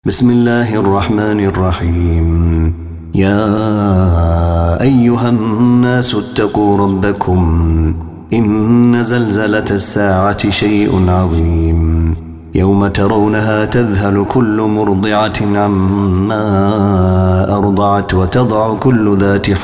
بسم الله الرحمن الرحيم. يا أيها الناس اتقوا ربكم إن زلزلة الساعة شيء عظيم يوم ترونها تذهل كل مرضعة عما أرضعت وتضع كل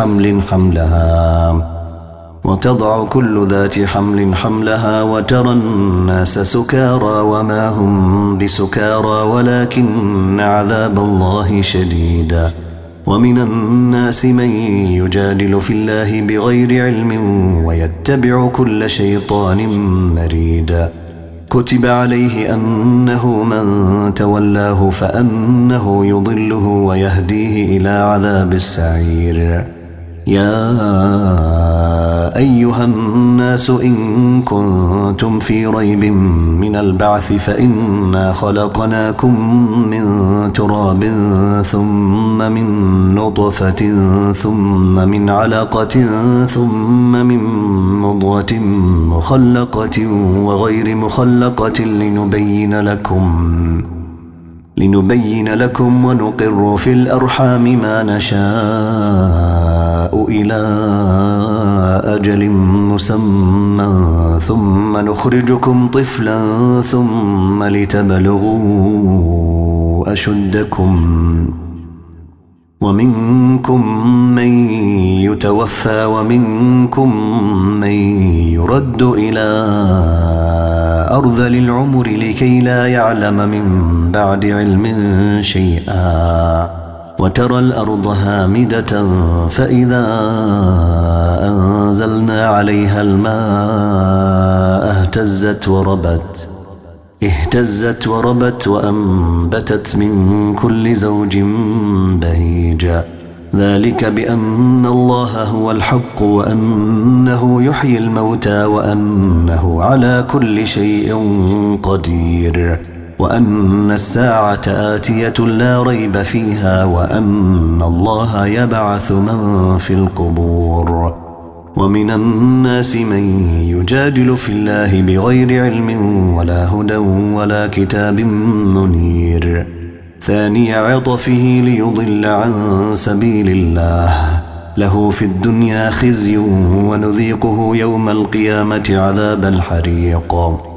ذات حمل حملها وترى الناس سكارى وما هم بسكارى ولكن عذاب الله شديد. ومن الناس من يجادل في الله بغير علم ويتبع كل شيطان مريد. كتب عليه أنه من تولاه فأنه يضله ويهديه إلى عذاب السعير. يا أيها الناس إن كنتم في ريب من البعث فإنا خلقناكم من تراب ثم من نطفة ثم من علقة ثم من مضغة مخلقة وغير مخلقة لنبين لكم ونقر في الأرحام ما نشاء إلى أجل مسمى ثم نخرجكم طفلا ثم لتبلغوا أشدكم ومنكم من يتوفى ومنكم من يرد إلى أرذل العمر لكي لا يعلم من بعد علم شيئا. وترى الأرض هامدة فإذا أنزلنا عليها الماء اهتزت وربت وأنبتت من كل زوج بهيج. ذلك بأن الله هو الحق وأنه يحيي الموتى وأنه على كل شيء قدير وأن الساعة آتية لا ريب فيها وأن الله يبعث من في القبور. ومن الناس من يجادل في الله بغير علم ولا هدى ولا كتاب منير. ثاني عطفه ليضل عن سبيل الله له في الدنيا خزي ونذيقه يوم القيامة عذاب الحريق.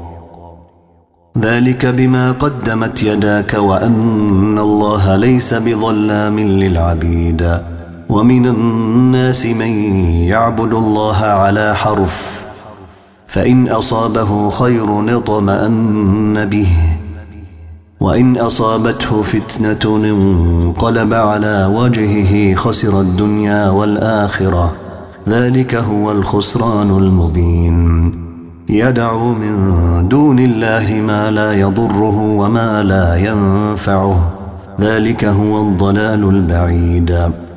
ذلك بما قدمت يداك وأن الله ليس بظلام للعبيد. ومن الناس من يعبد الله على حرف فإن أصابه خير اطمأن به وإن أصابته فتنة انقلب على وجهه خسر الدنيا والآخرة. ذلك هو الخسران المبين. يدعو من دون الله ما لا يضره وما لا ينفعه. ذلك هو الضلال البعيد.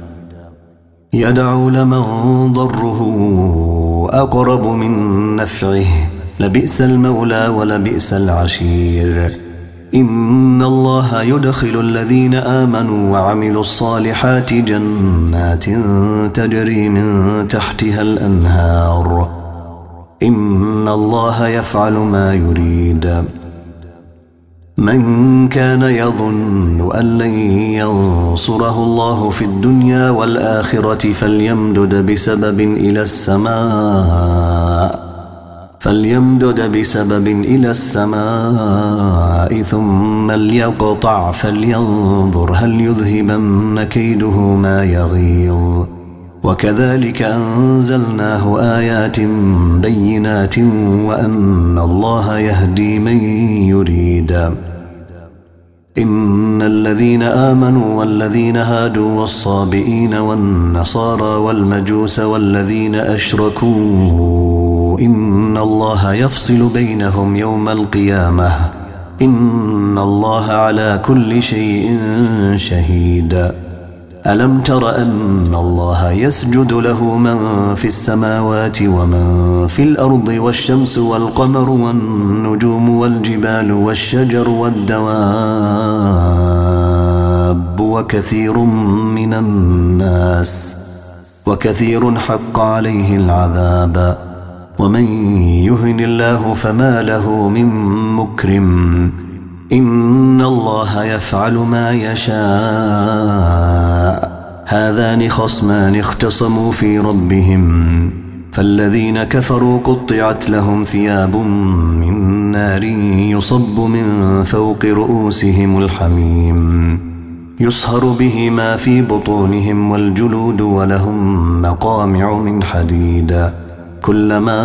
يدعو لمن ضره أقرب من نفعه لبئس المولى ولبئس العشير. إن الله يدخل الذين آمنوا وعملوا الصالحات جنات تجري من تحتها الأنهار. إن الله يفعل ما يريد. من كان يظن أن لن ينصره الله في الدنيا والآخرة فليمدد بسبب إلى السماء ثم ليقطع فلينظر هل يذهبن كيده ما يغيظ. وكذلك أنزلناه آيات بينات وأن الله يهدي من يريد. إن الذين آمنوا والذين هادوا والصابئين والنصارى والمجوس والذين أشركوا إن الله يفصل بينهم يوم القيامة. إن الله على كل شيء شهيد. ألم تر أن الله يسجد له من في السماوات ومن في الأرض والشمس والقمر والنجوم والجبال والشجر والدواب وكثير حق عليه العذاب. ومن يهن الله فما له من مكرم. إن الله يفعل ما يشاء. هذان خصمان اختصموا في ربهم فالذين كفروا قطعت لهم ثياب من نار يصب من فوق رؤوسهم الحميم يصهر به ما في بطونهم والجلود ولهم مقامع من حديد كلما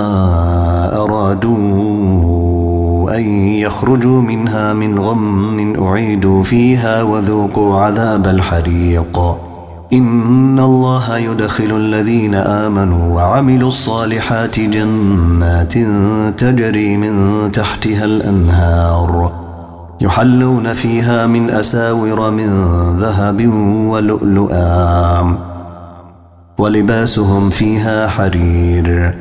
أرادوا أن يخرجوا منها من غم أعيدوا فيها وذوقوا عذاب الحريق. إن الله يدخل الذين آمنوا وعملوا الصالحات جنات تجري من تحتها الأنهار يحلون فيها من أساور من ذهب ولؤلؤا ولباسهم فيها حرير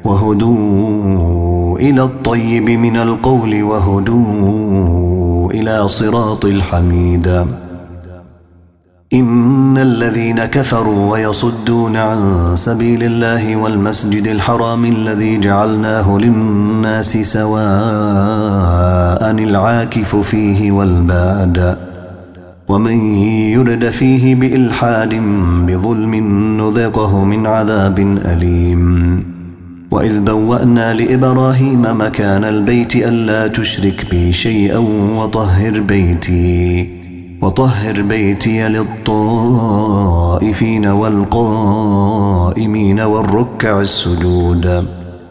وهدوا إلى الطيب من القول وهدوا إلى صراط الحميد. إن الذين كفروا ويصدون عن سبيل الله والمسجد الحرام الذي جعلناه للناس سواء العاكف فيه والباد ومن يرد فيه بإلحاد بظلم نذقه من عذاب أليم. وإذ بوأنا لإبراهيم مكان البيت ألا تشرك بي شيئا وطهر بيتي للطائفين والقائمين والركع السجود.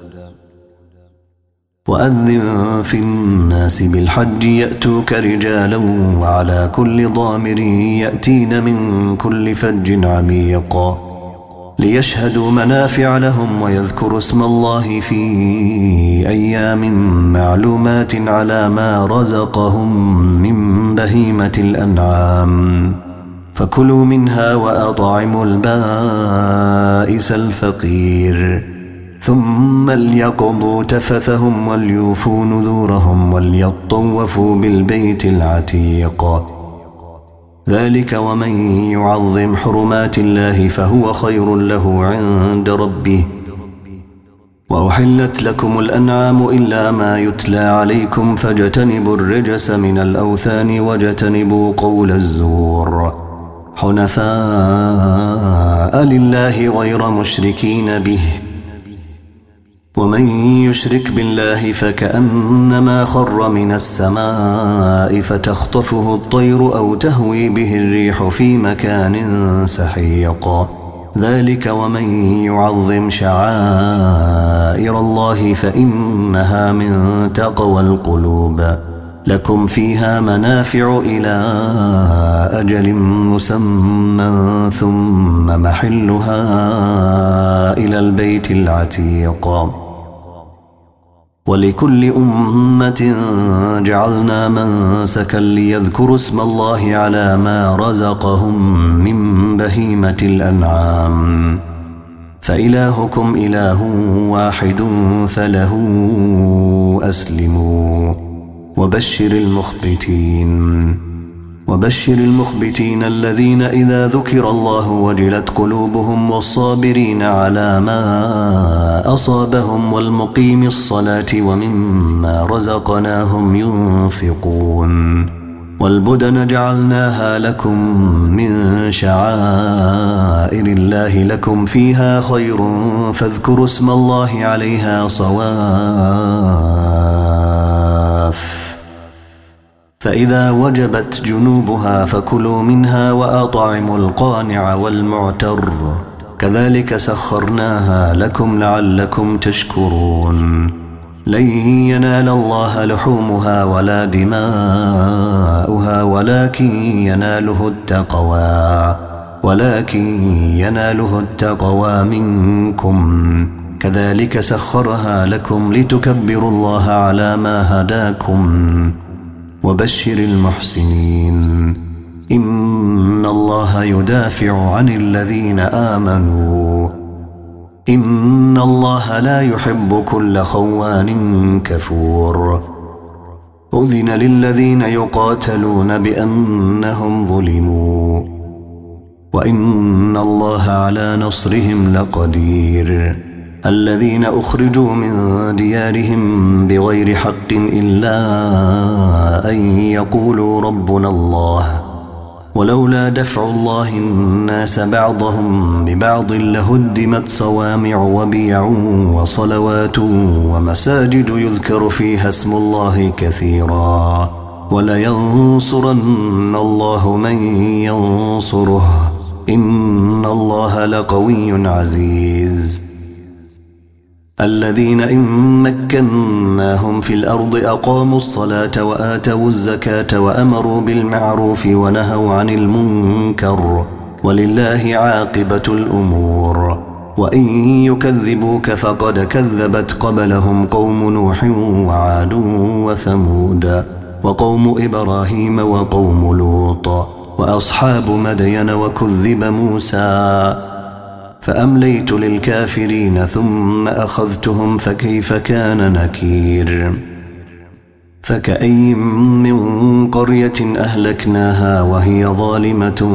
وأذن في الناس بالحج يأتوك رجالا وعلى كل ضامر يأتين من كل فج عميق ليشهدوا منافع لهم ويذكروا اسم الله في أيام معلومات على ما رزقهم من بهيمة الأنعام فكلوا منها وأطعموا البائس الفقير ثم ليقضوا تفثهم وليوفوا نذورهم وليطوفوا بالبيت العتيق. ذلك ومن يعظم حرمات الله فهو خير له عند ربه. وأحلت لكم الأنعام إلا ما يتلى عليكم فاجتنبوا الرجس من الأوثان واجتنبوا قول الزور حنفاء لله غير مشركين به ومن يشرك بالله فكأنما خر من السماء فتخطفه الطير أو تهوي به الريح في مكان سحيق. ذلك ومن يعظم شعائر الله فإنها من تقوى القلوب. لكم فيها منافع إلى أجل مسمى ثم محلها إلى البيت العتيق. ولكل أمة جعلنا منسكا ليذكروا اسم الله على ما رزقهم من بهيمة الأنعام فإلهكم إله واحد فله أسلموا. وبشر المخبتين الذين إذا ذكر الله وجلت قلوبهم والصابرين على ما أصابهم والمقيم الصلاة ومما رزقناهم ينفقون. والبدن جعلناها لكم من شعائر الله لكم فيها خير فاذكروا اسم الله عليها صواف فإذا وجبت جنوبها فكلوا منها وأطعموا القانع والمعتر كذلك سخرناها لكم لعلكم تشكرون. لن ينال الله لحومها ولا دماؤها ولكن يناله التقوى منكم كذلك سخرها لكم لتكبروا الله على ما هداكم. وبشر المحسنين إن الله يدافع عن الذين آمنوا إن الله لا يحب كل خوان كفور. أذن للذين يقاتلون بأنهم ظلموا وإن الله على نصرهم لقدير. الذين أخرجوا من ديارهم بغير حق إلا أن يقولوا ربنا الله ولولا دفع الله الناس بعضهم ببعض لهدمت صوامع وبيع وصلوات ومساجد يذكر فيها اسم الله كثيرا ولينصرن الله من ينصره إن الله لقوي عزيز الذين إن مكناهم في الأرض أقاموا الصلاة وآتوا الزكاة وأمروا بالمعروف ونهوا عن المنكر ولله عاقبة الأمور وإن يكذبوك فقد كذبت قبلهم قوم نوح وعاد وثمود وقوم إبراهيم وقوم لوط وأصحاب مدين وكذب موسى فأمليت للكافرين ثم أخذتهم فكيف كان نكير فكأي من قرية أهلكناها وهي ظالمة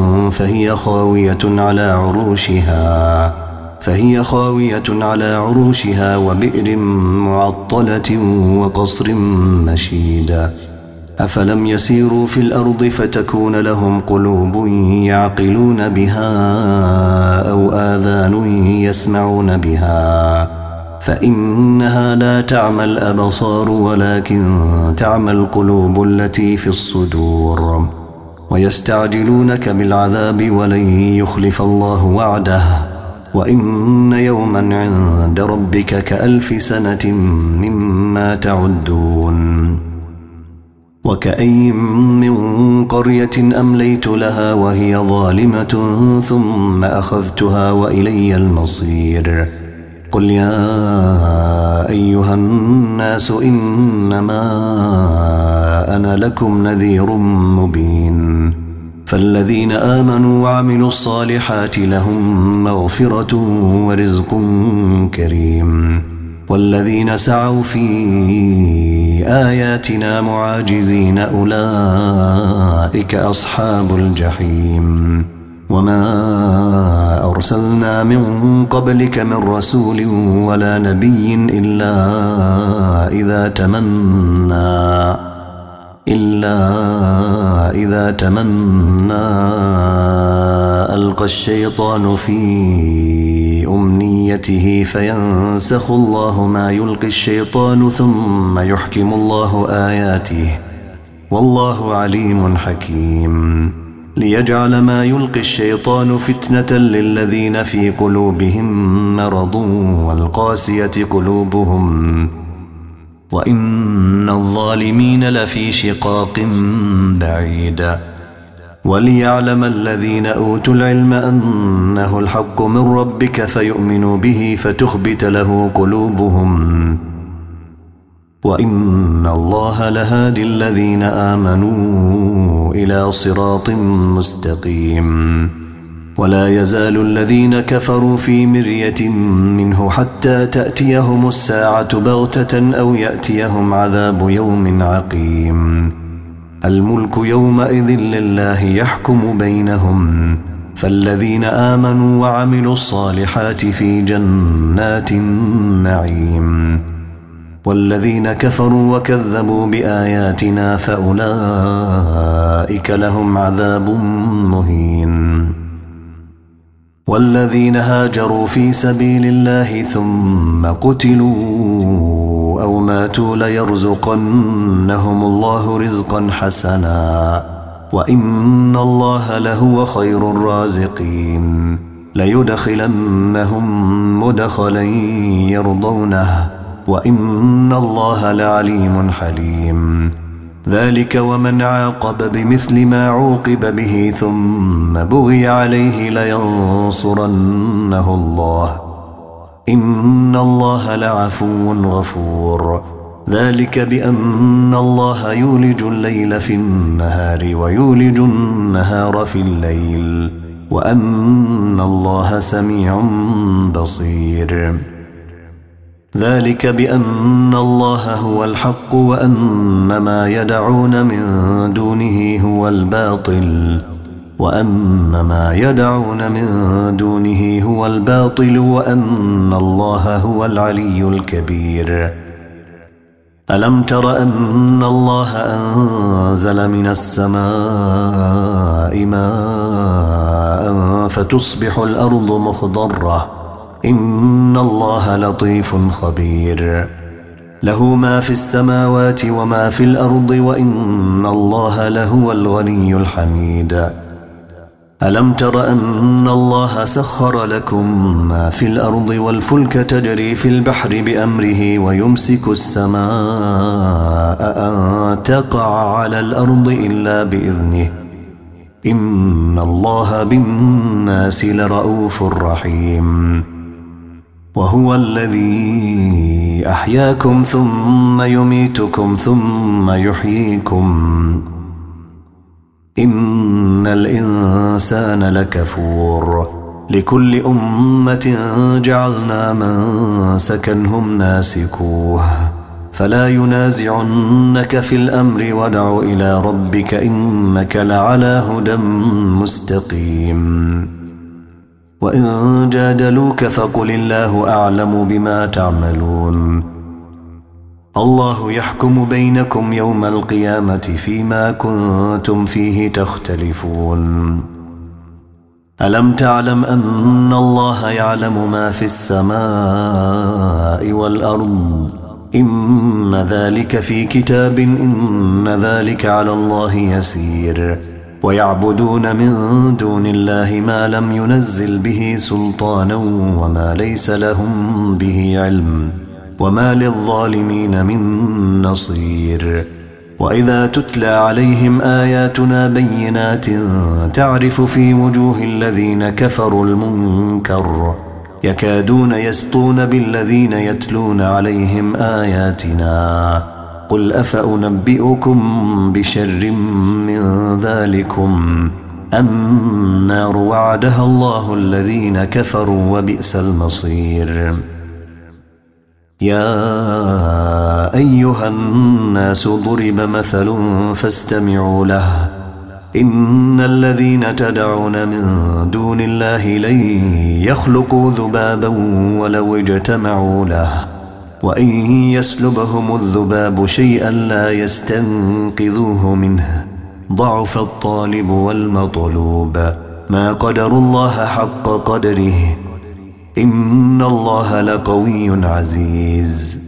فهي خاوية على عروشها وبئر معطلة وقصر مشيد أفلم يسيروا في الأرض فتكون لهم قلوب يعقلون بها أو آذان يسمعون بها فإنها لا تعمى الأبصار ولكن تعمى القلوب التي في الصدور ويستعجلونك بالعذاب ولن يخلف الله وعده وإن يوما عند ربك كألف سنة مما تعدون وكأي من قرية أمليت لها وهي ظالمة ثم أخذتها وإلي المصير قل يا أيها الناس إنما أنا لكم نذير مبين فالذين آمنوا وعملوا الصالحات لهم مغفرة ورزق كريم والذين سعوا في آياتنا معاجزين أولئك أصحاب الجحيم وما أرسلنا من قبلك من رسول ولا نبي إلا إذا تمنى ألقى الشيطان في أمنيته فينسخ الله ما يلقي الشيطان ثم يحكم الله آياته والله عليم حكيم ليجعل ما يلقي الشيطان فتنة للذين في قلوبهم مرض والقاسية قلوبهم وإن الظالمين لفي شقاق بعيد وليعلم الذين أوتوا العلم أنه الحق من ربك فيؤمنوا به فتخبت له قلوبهم وإن الله لهادي الذين آمنوا إلى صراط مستقيم ولا يزال الذين كفروا في مرية منه حتى تأتيهم الساعة بغتة أو يأتيهم عذاب يوم عقيم الملك يومئذ لله يحكم بينهم فالذين آمنوا وعملوا الصالحات في جنات النعيم والذين كفروا وكذبوا بآياتنا فأولئك لهم عذاب مهين والذين هاجروا في سبيل الله ثم قتلوا أو ماتوا ليرزقنهم الله رزقا حسنا وإن الله لهو خير الرازقين ليدخلنهم مدخلا يرضونه وإن الله لعليم حليم ذلك ومن عاقب بمثل ما عوقب به ثم بغي عليه لينصرنه الله إن الله لعفو غفور ذلك بأن الله يولج الليل في النهار ويولج النهار في الليل وأن الله سميع بصير ذلك بأن الله هو الحق وأن ما يدعون من دونه هو الباطل وأن ما يدعون من دونه هو الباطل وأن الله هو العلي الكبير. ألم تر أن الله أنزل من السماء ماء فتصبح الأرض مخضرة إن الله لطيف خبير. له ما في السماوات وما في الأرض وإن الله لهو الغني الحميد. ألم تر أن الله سخر لكم ما في الأرض والفلك تجري في البحر بأمره ويمسك السماء أن تقع على الأرض إلا بإذنه إن الله بالناس لرؤوف رحيم. وهو الذي أحياكم ثم يميتكم ثم يحييكم إن الإنسان لكفور. لكل أمة جعلنا منسكا هم ناسكوه فلا ينازعنك في الأمر وادع إلى ربك إنك لعلى هدى مستقيم. وإن جادلوك فقل الله أعلم بما تعملون. الله يحكم بينكم يوم القيامة فيما كنتم فيه تختلفون. ألم تعلم أن الله يعلم ما في السماء والأرض إن ذلك في كتاب إن ذلك على الله يسير. ويعبدون من دون الله ما لم ينزل به سلطانا وما ليس لهم به علم وما للظالمين من نصير. وإذا تتلى عليهم آياتنا بينات تعرف في وجوه الذين كفروا المنكر يكادون يسطون بالذين يتلون عليهم آياتنا قل أفأنبئكم بشر من ذلكم النار وعدها الله الذين كفروا وبئس المصير. يا أيها الناس ضرب مثل فاستمعوا له إن الذين تدعون من دون الله لن يخلقوا ذبابا ولو اجتمعوا له وإن يسلبهم الذباب شيئا لا يستنقذوه منه ضعف الطالب والمطلوب ما قدروا الله حق قدره إن الله لقوي عزيز.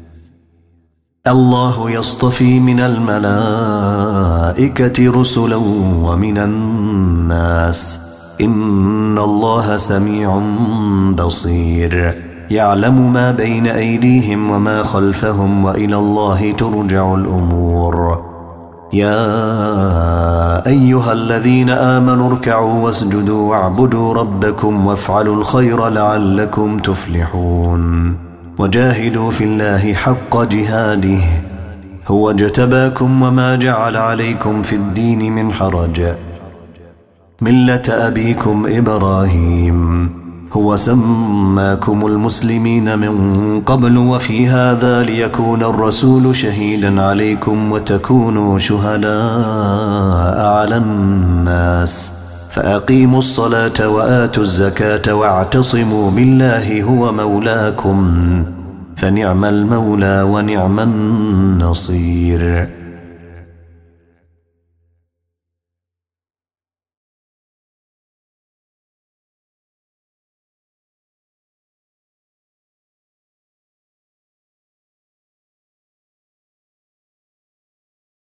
الله يصطفي من الملائكة رسلا ومن الناس إن الله سميع بصير. يعلم ما بين أيديهم وما خلفهم وإلى الله ترجع الأمور. يا أيها الذين آمنوا اركعوا واسجدوا واعبدوا ربكم وافعلوا الخير لعلكم تفلحون. وجاهدوا في الله حق جهاده هو اجتباكم وما جعل عليكم في الدين من حرج ملة أبيكم إبراهيم هو سماكم المسلمين من قبل وفي هذا ليكون الرسول شهيدا عليكم وتكونوا شهداء على الناس فأقيموا الصلاة وآتوا الزكاة واعتصموا بالله هو مولاكم فنعم المولى ونعم النصير.